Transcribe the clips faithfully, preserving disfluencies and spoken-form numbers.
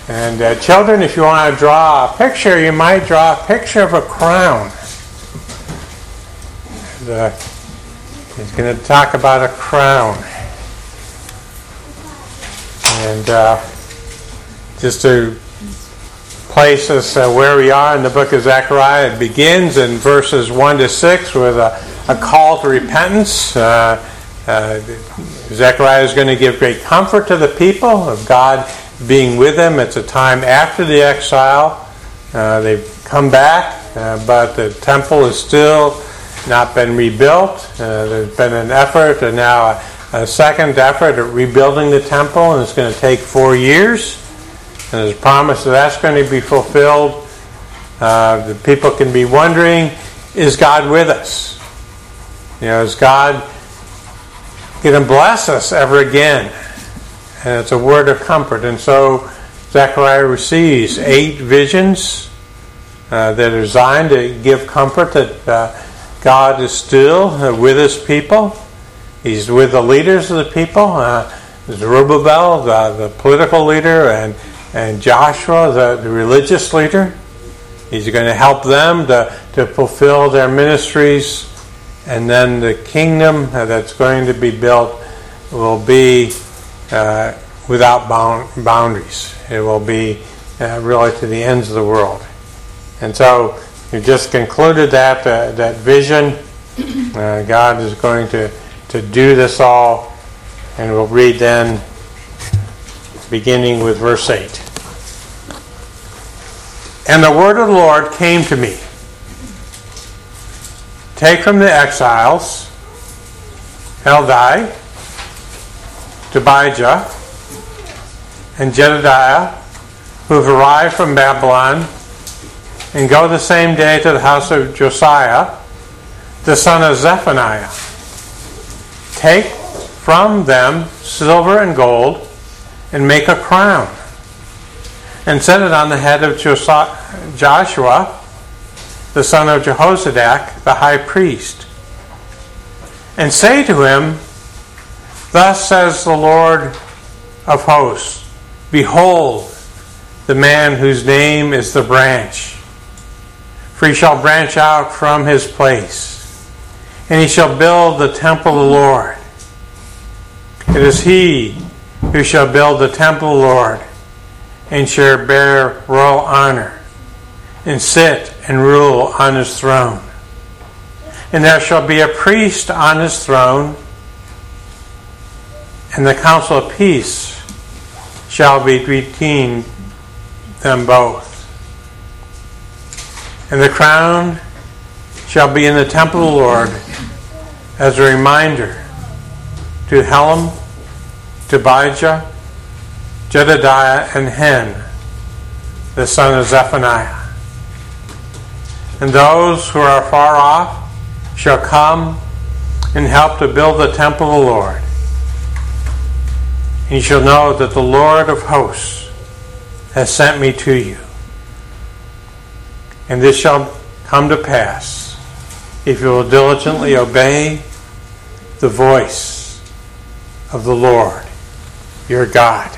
And uh, children, if you want to draw a picture, you might draw a picture of a crown. The, he's going to talk about a crown. And uh, just to place us uh, where we are in the book of Zechariah, it begins in verses one to six with a, a call to repentance. Uh, uh, Zechariah is going to give great comfort to the people of God being with them. It's a time after the exile. Uh, they've come back, uh, but the temple has still not been rebuilt. Uh, there's been an effort, and now a, a second effort at rebuilding the temple, and it's going to take four years. And there's a promise that that's going to be fulfilled. Uh, the people can be wondering, is God with us? You know, is God going to bless us ever again? And it's a word of comfort. And so Zechariah receives eight visions uh, that are designed to give comfort that uh, God is still uh, with his people. He's with the leaders of the people. Uh, Zerubbabel, the, the political leader, and, and Joshua, the, the religious leader. He's going to help them to, to fulfill their ministries. And then the kingdom that's going to be built will be Uh, without bound, boundaries. It will be uh, really to the ends of the world. And so you just concluded that uh, that vision. Uh, God is going to, to do this all. And we'll read then beginning with verse eight. And the word of the Lord came to me. Take from the exiles Heldai, Tobijah, and Jedediah, who have arrived from Babylon, and go the same day to the house of Josiah, the son of Zephaniah. Take from them silver and gold, and make a crown, and set it on the head of Josiah, Joshua, the son of Jehozadak, the high priest, and say to him, Thus says the Lord of hosts, Behold, the man whose name is the branch. For he shall branch out from his place, and he shall build the temple of the Lord. It is he who shall build the temple of the Lord, and shall bear royal honor, and sit and rule on his throne. And there shall be a priest on his throne, and the council of peace shall be between them both. And the crown shall be in the temple of the Lord as a reminder to Helem, Tobijah, Jedediah, and Hen, the son of Zephaniah. And those who are far off shall come and help to build the temple of the Lord. And you shall know that the Lord of hosts has sent me to you. And this shall come to pass if you will diligently obey the voice of the Lord your God.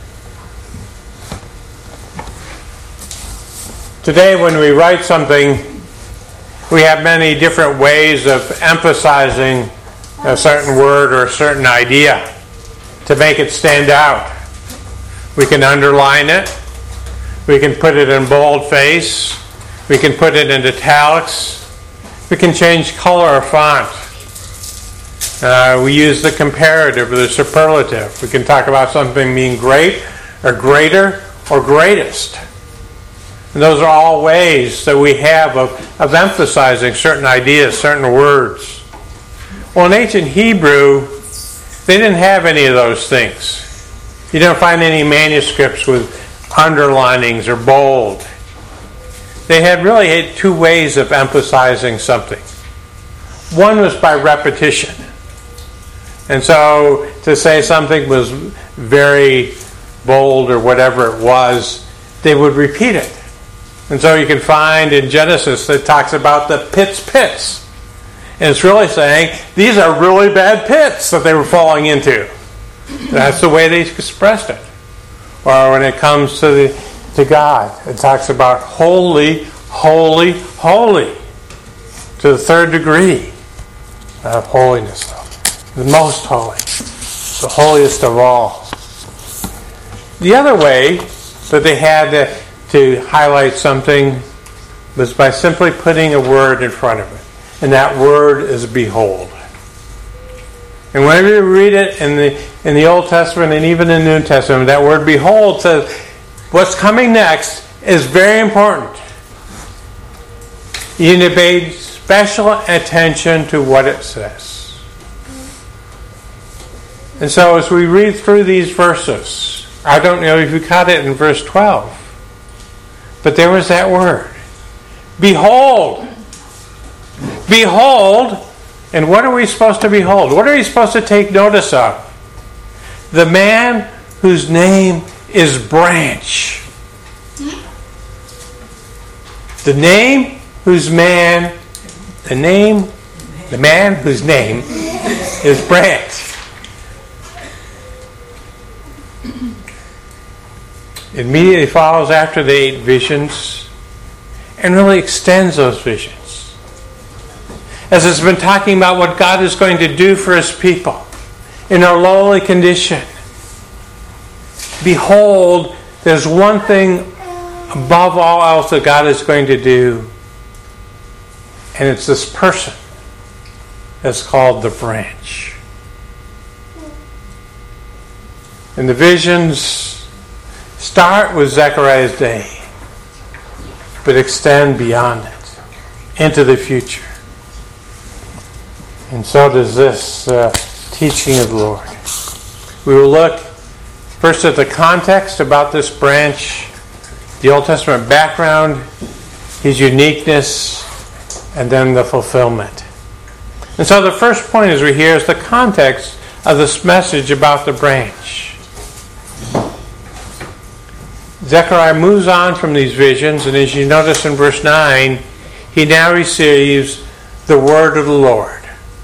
Today, when we write something, we have many different ways of emphasizing a certain word or a certain idea to make it stand out. We can underline it. We can put it in boldface. We can put it in italics. We can change color or font. Uh, we use the comparative or the superlative. We can talk about something being great or greater or greatest. And those are all ways that we have of, of emphasizing certain ideas, certain words. Well, in ancient Hebrew, they didn't have any of those things. You don't find any manuscripts with underlinings or bold. They had really had two ways of emphasizing something. One was by repetition. And so to say something was very bold or whatever it was, they would repeat it. And so you can find in Genesis that talks about the pits, pits. And it's really saying, these are really bad pits that they were falling into. That's the way they expressed it. Or when it comes to the to God, it talks about holy, holy, holy. To the third degree of holiness, though. The most holy. The holiest of all. The other way that they had to, to highlight something was by simply putting a word in front of it. And that word is behold. And whenever you read it in the in the Old Testament and even in the New Testament, that word behold says what's coming next is very important. You need to pay special attention to what it says. And so as we read through these verses, I don't know if you caught it in verse twelve, but there was that word. Behold. Behold. And what are we supposed to behold? What are we supposed to take notice of? The man whose name is Branch. The name whose man, the name, the man whose name is Branch. It immediately follows after the eight visions and really extends those visions. As it's been talking about what God is going to do for His people in our lowly condition. Behold, there's one thing above all else that God is going to do, and it's this person that's called the branch. And the visions start with Zechariah's day, but extend beyond it into the future. And so does this uh, teaching of the Lord. We will look first at the context about this branch, the Old Testament background, his uniqueness, and then the fulfillment. And so the first point as we hear is the context of this message about the branch. Zechariah moves on from these visions, and as you notice in verse nine, he now receives the word of the Lord.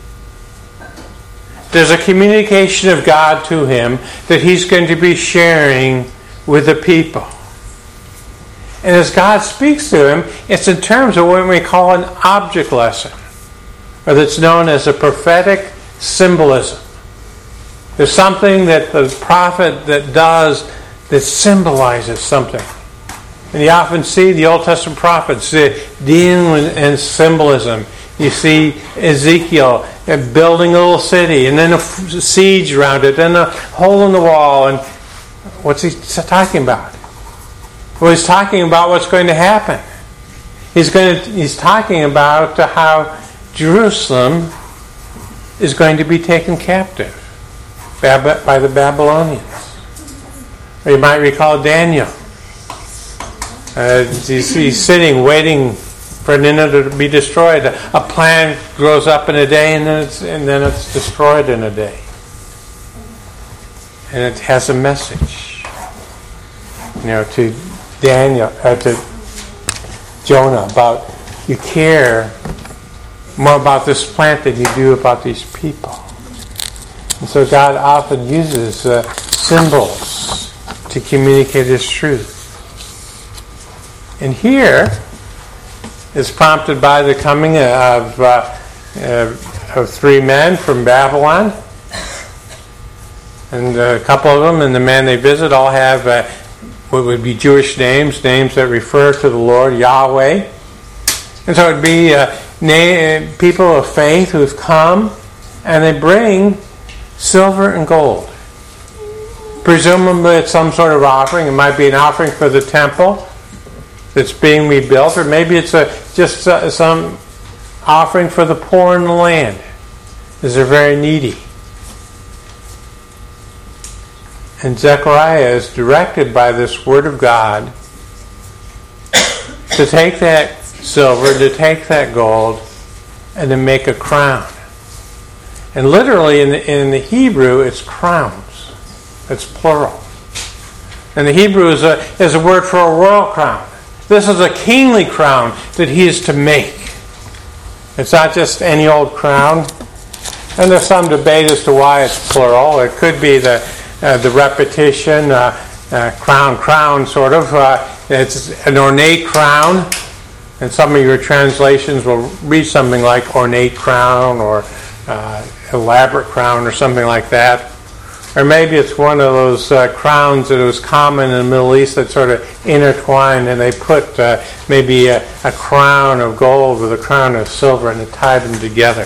There's a communication of God to him that he's going to be sharing with the people. And as God speaks to him, it's in terms of what we call an object lesson, or that's known as a prophetic symbolism. There's something that the prophet that does that symbolizes something. And you often see the Old Testament prophets dealing in symbolism. You see Ezekiel building a little city, and then a siege around it, and a hole in the wall. And what's he talking about? Well, he's talking about what's going to happen. He's going to, he's talking about how Jerusalem is going to be taken captive by the Babylonians. Or you might recall Daniel. Uh, he's, he's sitting, waiting for Nineveh to be destroyed. A plan grows up in a day, and then it's, and then it's destroyed in a day. And it has a message, you know, to Daniel, uh, to Jonah about you care more about this plant than you do about these people. And so God often uses uh, symbols to communicate His truth. And here is prompted by the coming of uh, uh, of three men from Babylon, and a couple of them and the man they visit all have uh, what would be Jewish names, names that refer to the Lord, Yahweh. And so it would be uh, na- people of faith who've come, and they bring silver and gold. Presumably it's some sort of offering. It might be an offering for the temple that's being rebuilt, or maybe it's a just uh, some offering for the poor in the land, as they're very needy. And Zechariah is directed by this word of God to take that silver, to take that gold, and to make a crown. And literally in the, in the Hebrew, it's crowns. It's plural. And the Hebrew is a, is a word for a royal crown. This is a kingly crown that he is to make. It's not just any old crown. And there's some debate as to why it's plural. It could be the uh, the repetition uh, uh, crown, crown, sort of. Uh, it's an ornate crown, and some of your translations will read something like ornate crown or uh, elaborate crown or something like that. Or maybe it's one of those uh, crowns that was common in the Middle East that sort of intertwined, and they put uh, maybe a, a crown of gold with a crown of silver, and they tied them together.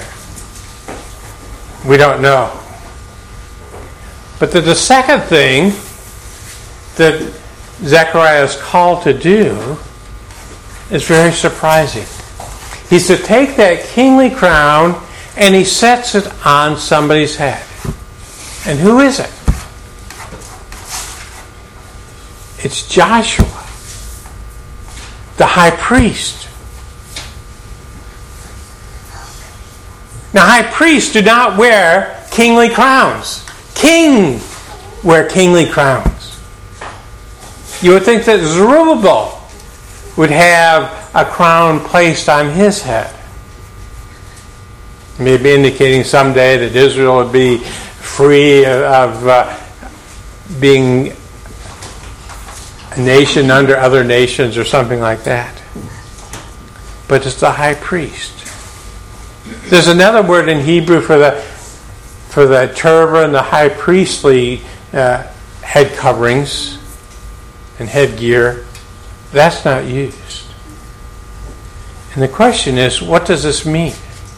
We don't know. But the, the second thing that Zechariah is called to do is very surprising. He's to take that kingly crown and he sets it on somebody's head. And who is it? It's Joshua, the high priest. Now, high priests do not wear kingly crowns. Kings wear kingly crowns. You would think that Zerubbabel would have a crown placed on his head. Maybe indicating someday that Israel would be free of uh, being a nation under other nations or something like that. But it's the high priest. There's another word in Hebrew for the for the turban, the high priestly uh, head coverings and headgear. That's not used. And the question is, what does this mean?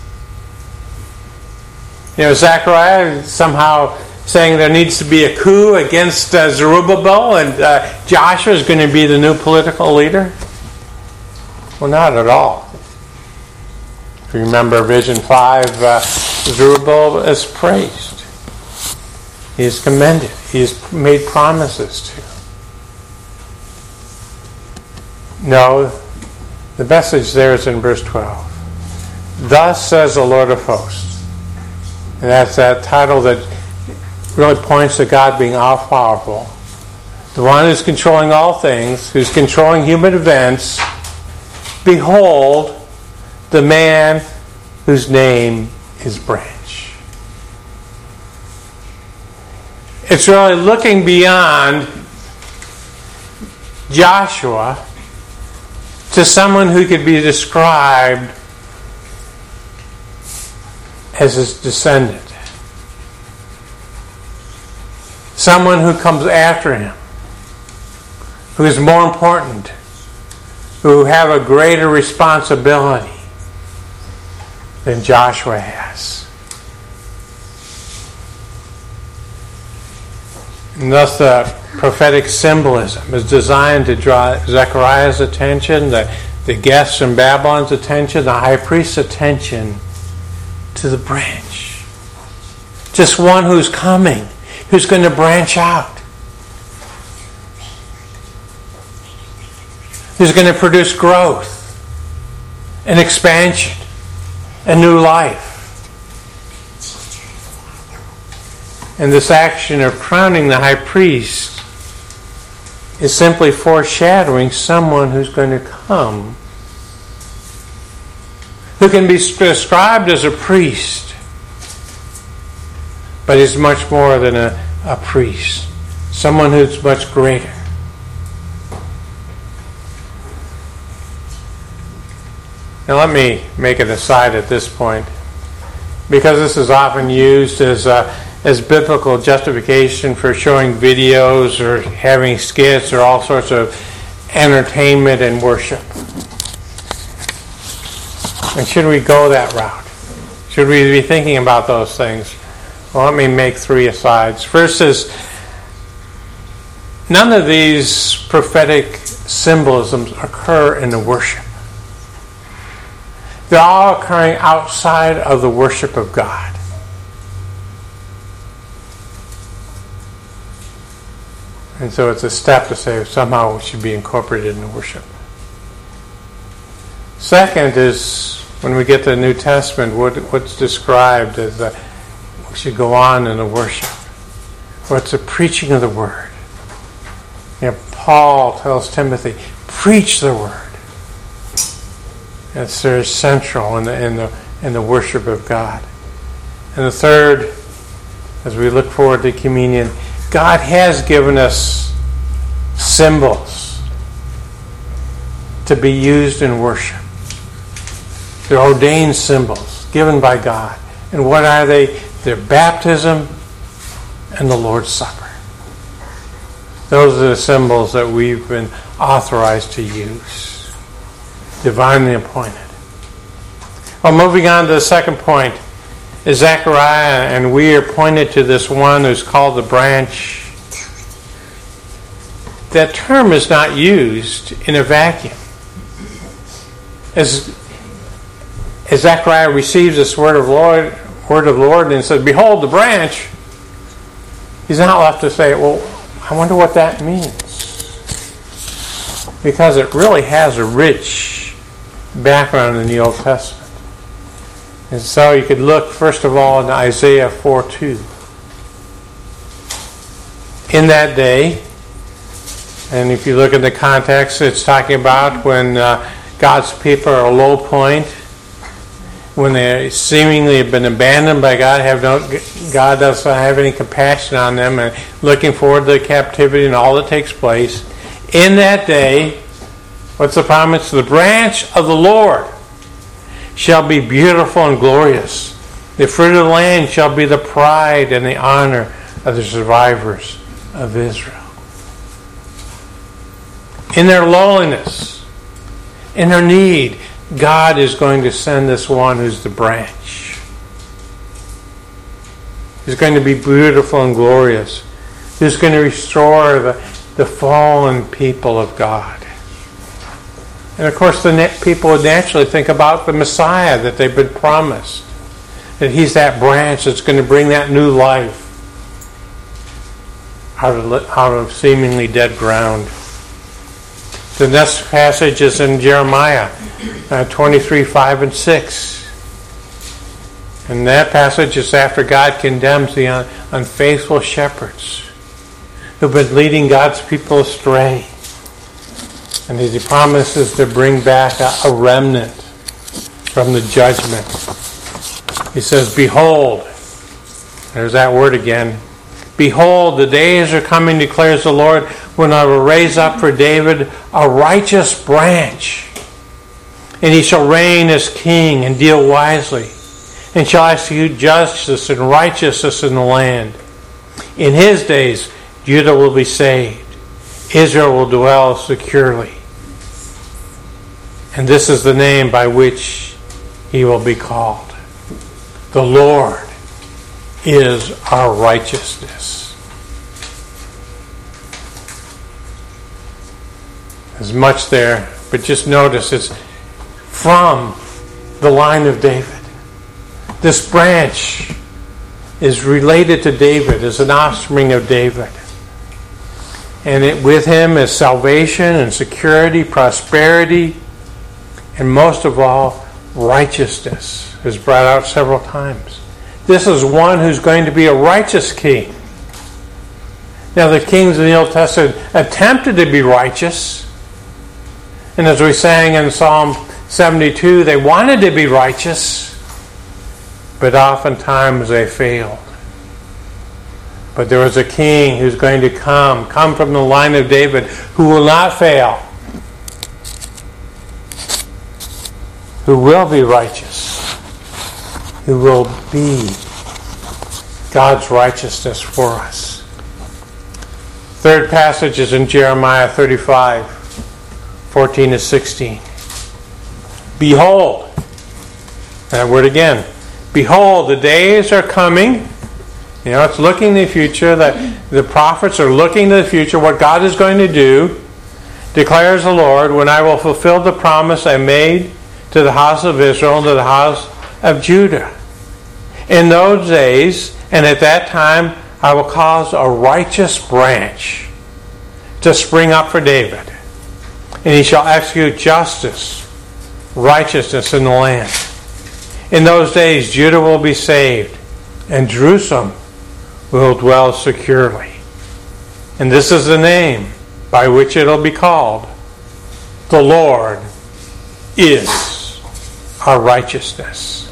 You know, Zechariah somehow saying there needs to be a coup against uh, Zerubbabel and uh, Joshua is going to be the new political leader? Well, not at all. If you remember Vision five, uh, Zerubbabel is praised. He is commended. He is made promises to. No, the message there is in verse twelve. Thus says the Lord of hosts. And that's that title that really points to God being all-powerful. The one who's controlling all things, who's controlling human events. Behold, the man whose name is Branch. It's really looking beyond Joshua to someone who could be described as his descendant. Someone who comes after him, who is more important, who have a greater responsibility than Joshua has. And thus the prophetic symbolism is designed to draw Zechariah's attention, the, the guests in Babylon's attention, the high priest's attention to the branch. Just one who's coming, who's going to branch out. Who's going to produce growth and expansion and new life. And this action of crowning the high priest is simply foreshadowing someone who's going to come, who can be described as a priest, but is much more than a, a priest. Someone who's much greater. Now let me make an aside at this point, because this is often used as a, as biblical justification for showing videos or having skits or all sorts of entertainment and worship. And should we go that route? Should we be thinking about those things? Well, let me make three asides. First is, none of these prophetic symbolisms occur in the worship. They're all occurring outside of the worship of God. And so it's a step to say somehow it should be incorporated in the worship. Second is, when we get to the New Testament, what, what's described as the, we should go on in the worship. Or it's the preaching of the Word. You know, Paul tells Timothy, preach the Word. It's very central in the, in the, in the worship of God. And the third, as we look forward to communion, God has given us symbols to be used in worship. They're ordained symbols given by God. And what are they? They're baptism and the Lord's Supper. Those are the symbols that we've been authorized to use. Divinely appointed. Well, moving on to the second point, is Zechariah, and we are pointed to this one who's called the branch. That term is not used in a vacuum. As, as Zechariah receives this word of Lord, word of Lord and says, "Behold the branch," he's not left to say, "Well, I wonder what that means," because it really has a rich background in the Old Testament. And so you could look, first of all, in Isaiah four two. In that day, and if you look at the context, it's talking about when uh, God's people are at a low point, when they seemingly have been abandoned by God, have no, God doesn't have any compassion on them, and looking forward to the captivity and all that takes place. In that day, what's the promise? The branch of the Lord shall be beautiful and glorious. The fruit of the land shall be the pride and the honor of the survivors of Israel. In their lowliness, in their need, God is going to send this one who's the branch. He's going to be beautiful and glorious. He's going to restore the, the fallen people of God. And of course, the people would naturally think about the Messiah that they've been promised. That he's that branch that's going to bring that new life out of, out of seemingly dead ground. The next passage is in Jeremiah uh, twenty-three, five and six. And that passage is after God condemns the un- unfaithful shepherds who've been leading God's people astray. And he promises to bring back a, a remnant from the judgment. He says, "Behold," there's that word again, "Behold, the days are coming, declares the Lord, when I will raise up for David a righteous branch. And he shall reign as king and deal wisely, and shall execute justice and righteousness in the land. In his days, Judah will be saved. Israel will dwell securely. And this is the name by which he will be called. The Lord is our righteousness." There's much there, but just notice it's from the line of David. This branch is related to David, is an offspring of David. And it, with him is salvation and security, prosperity, and most of all, righteousness is brought out several times. This is one who's going to be a righteous king. Now, the kings in the Old Testament attempted to be righteous. And as we sang in Psalm seventy-two, they wanted to be righteous, but oftentimes they failed. But there was a king who's going to come, come from the line of David, who will not fail, who will be righteous, who will be God's righteousness for us. Third passage is in Jeremiah thirty-five, fourteen to sixteen. "Behold," that word again, "Behold, the days are coming." You know, it's looking in the future, that the prophets are looking to the future, what God is going to do, declares the Lord, "when I will fulfill the promise I made to the house of Israel and to the house of Judah. In those days, and at that time, I will cause a righteous branch to spring up for David, and he shall execute justice, righteousness in the land. In those days, Judah will be saved, and Jerusalem will dwell securely. And this is the name by which it will be called. The Lord is our righteousness."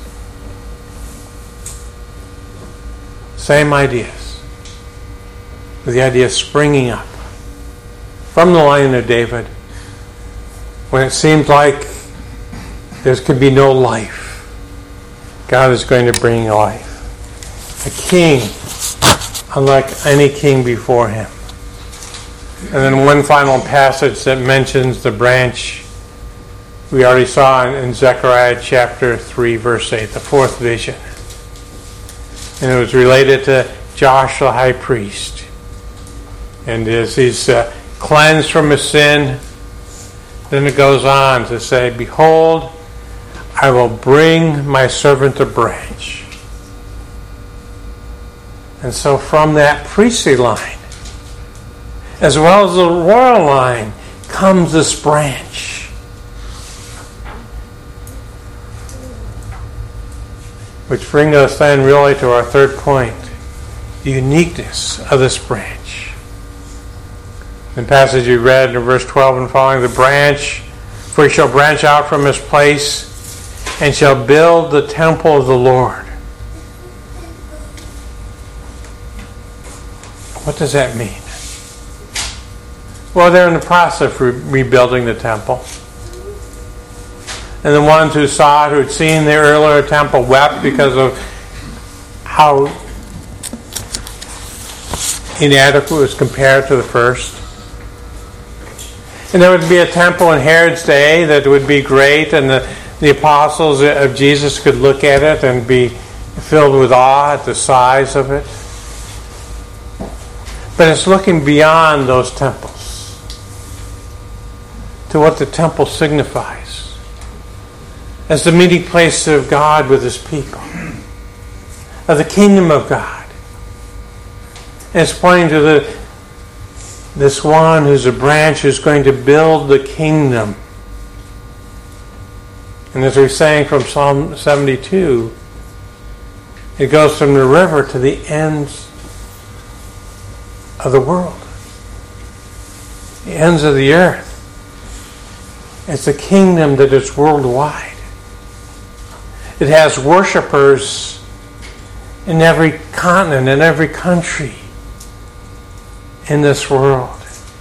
Same ideas. The idea of springing up. from the line of David, when it seems like there could be no life, God is going to bring life. A king unlike any king before him. And then one final passage that mentions the branch we already saw in, in Zechariah chapter three, verse eight, the fourth vision. And it was related to Joshua the high priest. And as he's uh, cleansed from his sin, then it goes on to say, behold, I will bring my servant a branch. And so from that priestly line, as well as the royal line, comes this branch. Which brings us then really to our third point, the uniqueness of this branch. In the passage we read in verse twelve and following, the branch, for he shall branch out from his place and shall build the temple of the Lord. What does that mean? Well, they're in the process of re- rebuilding the temple. And the ones who saw it, who had seen the earlier temple, wept because of how inadequate it was compared to the first. And there would be a temple in Herod's day that would be great, and the, the apostles of Jesus could look at it and be filled with awe at the size of it. But it's looking beyond those temples to what the temple signifies as the meeting place of God with his people, of the kingdom of God. And it's pointing to the this one who's a branch who's going to build the kingdom. And as we sang from Psalm seventy-two, it goes from the river to the ends of the world, the ends of the earth. It's a kingdom that is worldwide. It has worshipers in every continent, in every country in this world.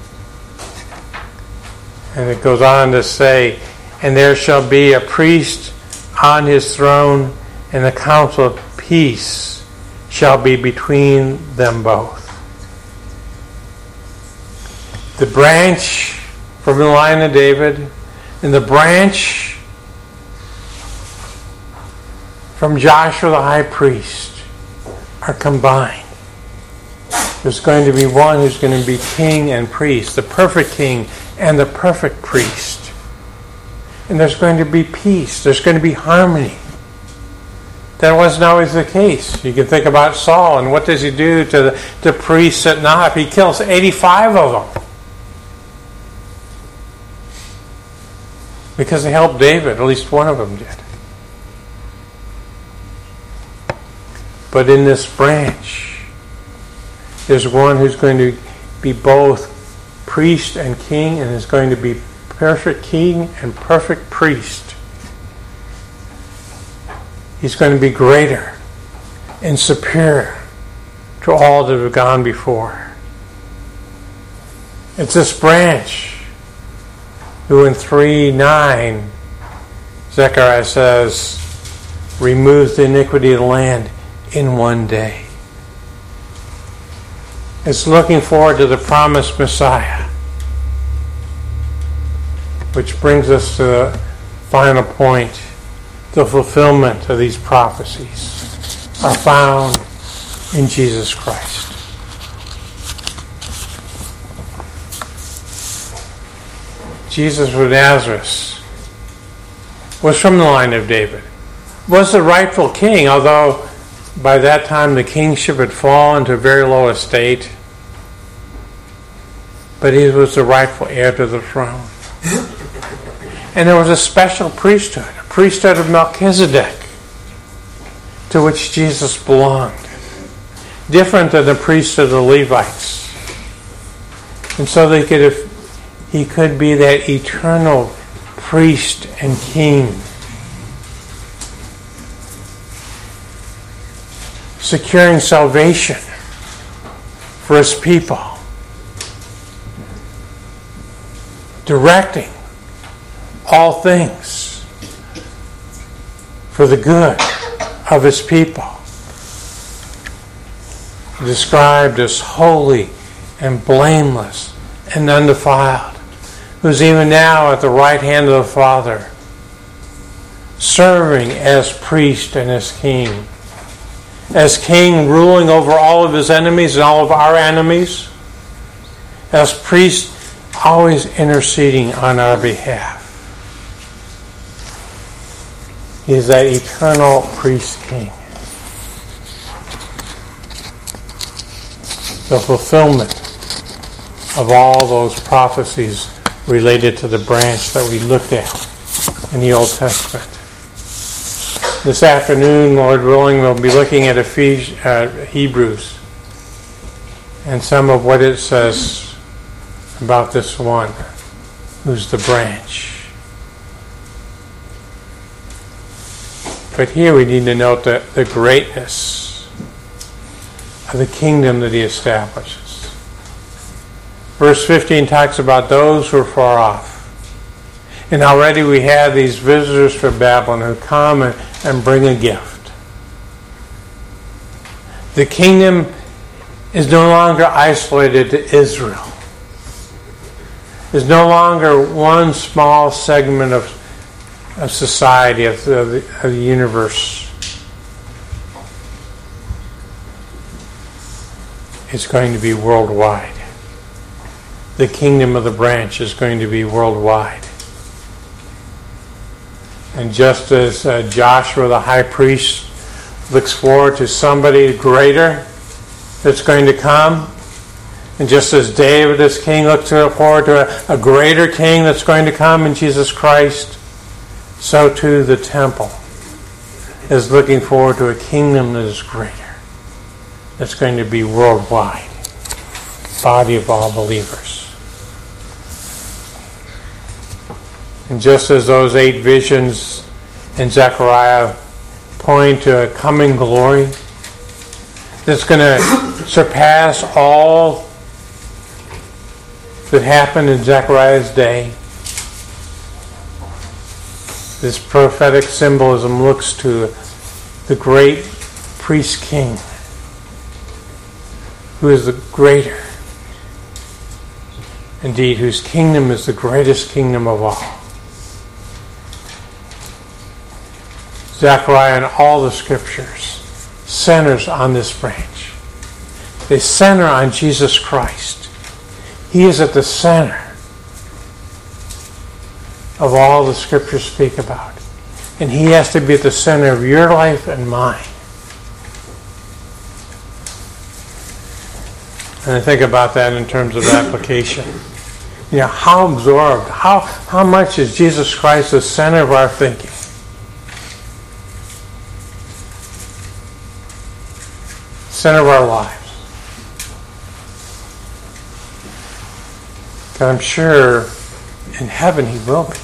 And it goes on to say, and there shall be a priest on his throne, and the council of peace shall be between them both. The branch from the line of David and the branch from Joshua the high priest are combined. There's going to be one who's going to be king and priest, the perfect king and the perfect priest. And there's going to be peace. There's going to be harmony. That wasn't always the case. You can think about Saul, and what does he do to the, the priests at Nob? He kills eighty-five of them. Because they helped David, at least one of them did. But in this branch, there's one who's going to be both priest and king, and is going to be perfect king and perfect priest. He's going to be greater and superior to all that have gone before. It's this branch who in three nine, Zechariah says, removes the iniquity of the land in one day. It's looking forward to the promised Messiah. Which brings us to the final point. The fulfillment of these prophecies are found in Jesus Christ. Jesus of Nazareth was from the line of David, was the rightful king, although by that time the kingship had fallen to a very low estate. But he was the rightful heir to the throne. And there was a special priesthood, a priesthood of Melchizedek, to which Jesus belonged. Different than the priesthood of the Levites. And so they could have, he could be that eternal priest and king, securing salvation for his people. directing all things for the good of his people. Described as holy and blameless and undefiled, who's even now at the right hand of the Father, serving as priest and as king. As king, ruling over all of his enemies and all of our enemies. As priest, always interceding on our behalf. He is that eternal priest king. The fulfillment of all those prophecies related to the branch that we looked at in the Old Testament. This afternoon, Lord willing, we'll be looking at Ephes- uh, Hebrews and some of what it says about this one who's the branch. But here we need to note the, the greatness of the kingdom that he establishes. Verse fifteen talks about those who are far off. And already we have these visitors from Babylon who come and, and bring a gift. The kingdom is no longer isolated to Israel. Is no longer one small segment of, of society, of the, of the, of the universe. It's going to be worldwide. The kingdom of the branch is going to be worldwide. And just as uh, Joshua the high priest looks forward to somebody greater that's going to come, and just as David as king looks forward to a, a greater king that's going to come in Jesus Christ, so too the temple is looking forward to a kingdom that is greater, that's going to be worldwide, body of all believers. And just as those eight visions in Zechariah point to a coming glory that's going to surpass all that happened in Zechariah's day, this prophetic symbolism looks to the great priest king who is the greater, indeed, whose kingdom is the greatest kingdom of all. Zechariah and all the scriptures centers on this branch. They center on Jesus Christ. He is at the center of all the scriptures speak about. And he has to be at the center of your life and mine. And I think about that in terms of application. You know, how absorbed, how, how much is Jesus Christ the center of our thinking? Center of our lives. Because I'm sure in heaven he will be.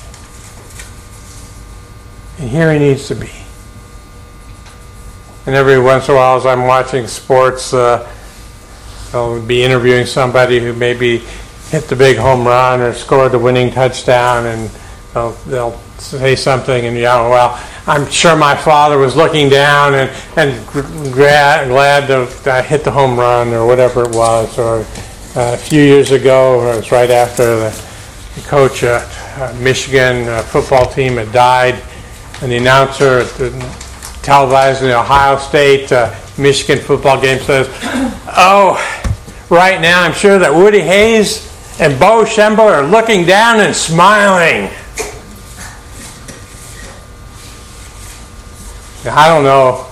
And here he needs to be. And every once in a while as I'm watching sports, uh, I'll be interviewing somebody who maybe hit the big home run or scored the winning touchdown, and they'll, they'll say something, and yeah, well, I'm sure my father was looking down and, and glad, glad to uh, hit the home run or whatever it was. Or uh, a few years ago, it was right after the, the coach at uh, Michigan uh, football team had died, and the announcer at the televising the Ohio State uh, Michigan football game says, "Oh, right now I'm sure that Woody Hayes and Bo Schembel are looking down and smiling." Now, I don't know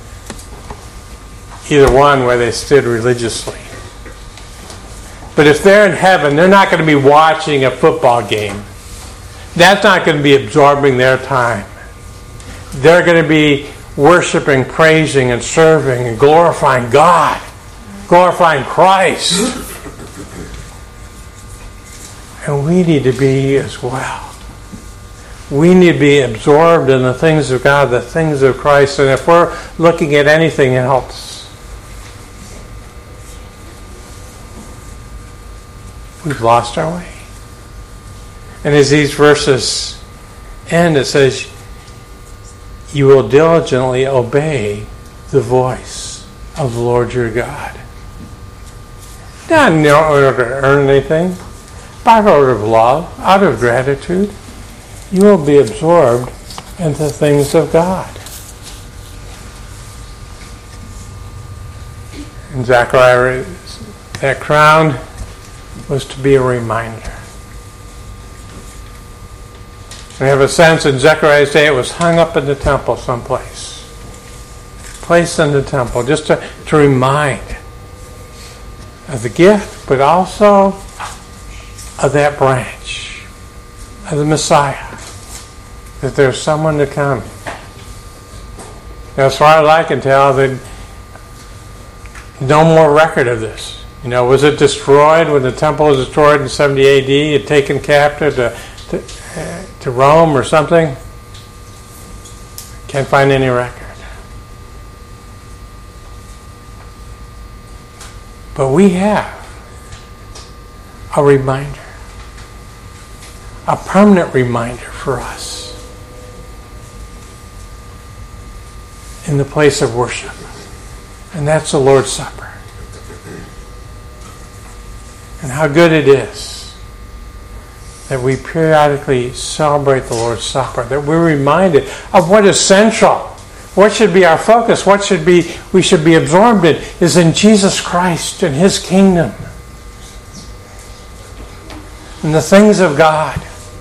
either one where they stood religiously. But if they're in heaven, they're not going to be watching a football game. That's not going to be absorbing their time. They're going to be worshiping, praising, and serving, and glorifying God, glorifying Christ. And we need to be as well. We need to be absorbed in the things of God, the things of Christ. And if we're looking at anything else, we've lost our way. And as these verses end, it says, you will diligently obey the voice of the Lord your God. Not in order to earn anything, but out of love, out of gratitude. You will be absorbed into things of God. And Zechariah, that crown was to be a reminder. We have a sense in Zechariah's day it was hung up in the temple someplace. Placed in the temple just to, to remind of the gift, but also of that branch, of the Messiah, that there's someone to come. Now, as far as I can tell, there's no more record of this. You know, was it destroyed when the temple was destroyed in seventy A D? It taken captive to, to, uh, to Rome or something? Can't find any record. But we have a reminder, a permanent reminder for us in the place of worship. And that's the Lord's Supper. And how good it is that we periodically celebrate the Lord's Supper, that we're reminded of what is central, what should be our focus, what should be we should be absorbed in, is in Jesus Christ and His kingdom and the things of God.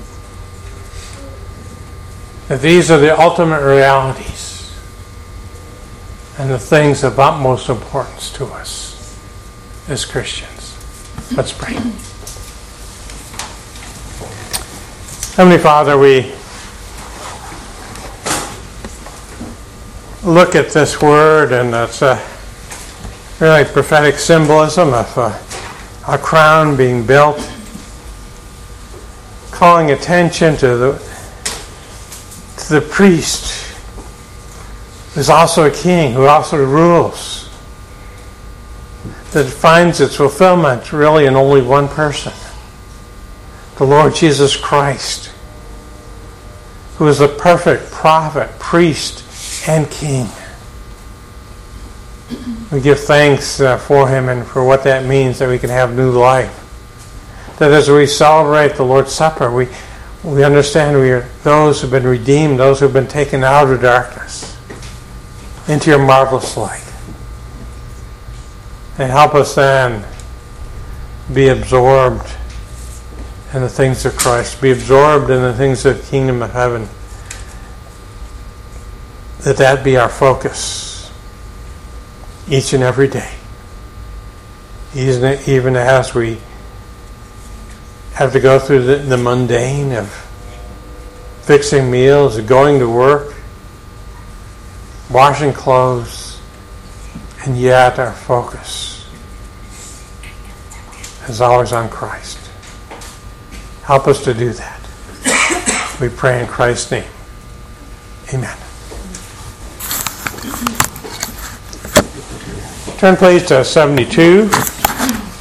That these are the ultimate realities and the things of utmost importance to us as Christians. Let's pray. Heavenly Father, we look at this word, and it's a really prophetic symbolism of a, a crown being built, calling attention to the to the priest, who's also a king, who also rules, that finds its fulfillment really in only one person, the Lord Jesus Christ, who is the perfect prophet, priest, and king. We give thanks uh, for him and for what that means, that we can have new life. That as we celebrate the Lord's Supper, we we understand we are those who have been redeemed, those who have been taken out of darkness into your marvelous light. And help us then be absorbed in the things of Christ, be absorbed in the things of the kingdom of heaven. That that be our focus each and every day. Even as we have to go through the, the mundane of fixing meals, going to work, washing clothes, and yet our focus is always on Christ. Help us to do that. We pray in Christ's name. Amen. Turn please to seventy-two.